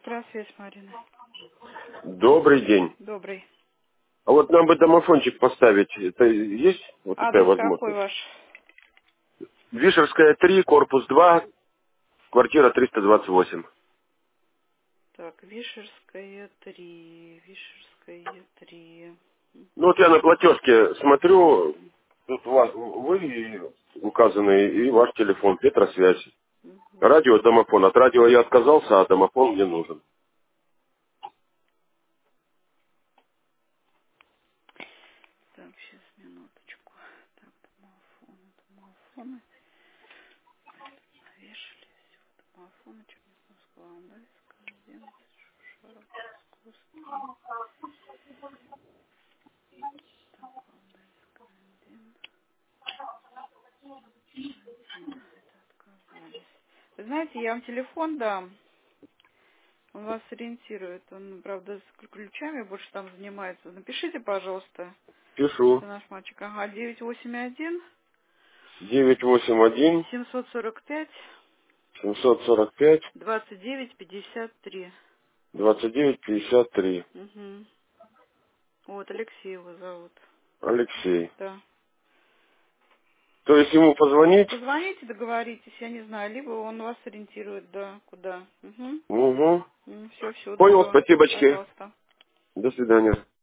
Электросвязь, Марина. Добрый день. Добрый. А вот нам бы домофончик поставить. Это есть вот такая Адрес какой возможность? ваш? Вишерская 3, корпус 2, квартира 328. Так, Вишерская 3. Вишерская 3. Ну вот я на платежке смотрю, тут у вас, вы указаны и ваш телефон, Петросвязь. Радио, домофон. От радио я отказался, а домофон мне нужен. Так, сейчас, минуточку. Так, домофоны. Навешали все. Домофоны, Черниговского, Андальская, 11, Шушаров, Московский. Так, Андальская, 1. Это отказались. Вы знаете, я вам телефон дам. Он вас ориентирует. Он, правда, с ключами больше там занимается. Напишите, пожалуйста. Пишу. Это наш мальчик. Ага, 981 981 745 745 2953. 2953. Угу. Вот, Алексей его зовут. Алексей. Да. То есть ему позвонить? Позвоните, договоритесь, я не знаю. Либо он вас ориентирует, да, куда. Угу. Угу. Все, всего Понял, доброго. спасибочки. Пожалуйста. До свидания.